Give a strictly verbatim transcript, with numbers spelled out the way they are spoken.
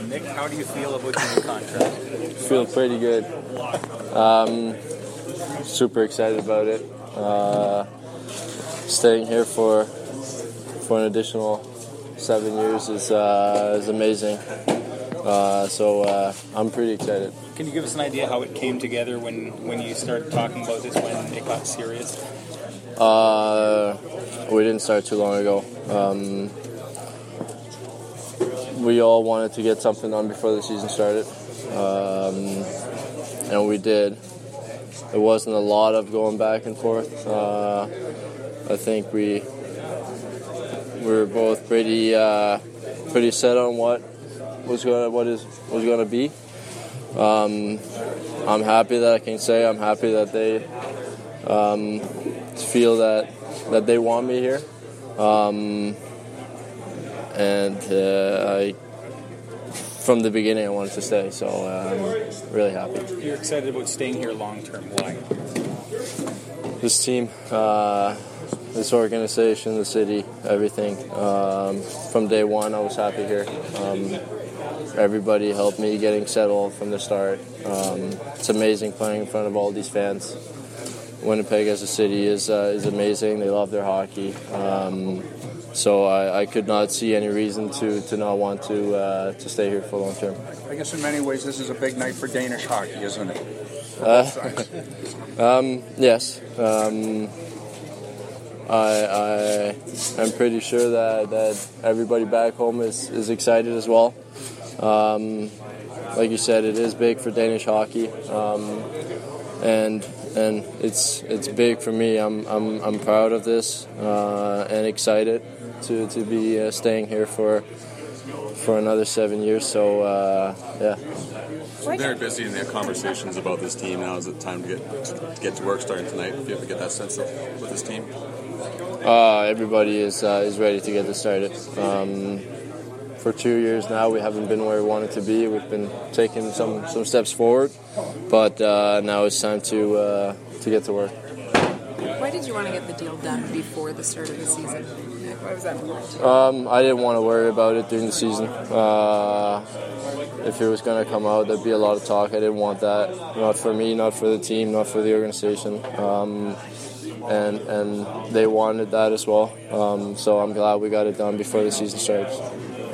Nick, how do you feel about your new contract? Feel pretty good. Um, super excited about it. Uh, staying here for for an additional seven years is uh, is amazing. Uh, so uh, I'm pretty excited. Can you give us an idea how it came together when, when you started talking about this, when it got serious? Uh, we didn't start too long ago. Um, we all wanted to get something done before the season started, um, and we did. It wasn't a lot of going back and forth. Uh, I think we we were both pretty uh, pretty set on what was going what is was going to be. Um, I'm happy that I can say I'm happy that they um, feel that that they want me here, um, and uh, I from the beginning I wanted to stay, so uh, I'm really happy. You're excited about staying here long term. Why? This team, uh, this organization, the city, everything. Um, from day one, I was happy here. Um, everybody helped me getting settled from the start. Um, it's amazing playing in front of all these fans. Winnipeg as a city is uh, is amazing. They love their hockey. Um, so I, I could not see any reason to, to not want to uh, to stay here for long term. I guess in many ways this is a big night for Danish hockey, isn't it? Uh, um, yes. Um, I, I am pretty sure that, that everybody back home is, is excited as well. Um, like you said, it is big for Danish hockey, um, and and it's it's big for me. I'm I'm I'm proud of this uh, and excited to to be uh, staying here for for another seven years. So uh, yeah. Very busy in their conversations about this team. Now is it time to get to get to work starting tonight? If you ever get that sense of with this team. Uh, everybody is uh, is ready to get this started. Um, for two years now, we haven't been where we wanted to be. We've been taking some, some steps forward, but uh, now it's time to uh, to get to work. Why did you want to get the deal done before the start of the season? Why was that important? Um, I didn't want to worry about it during the season. Uh, if it was going to come out, there'd be a lot of talk. I didn't want that. Not for me, not for the team, not for the organization. Um, and and they wanted that as well. Um, so I'm glad we got it done before the season starts.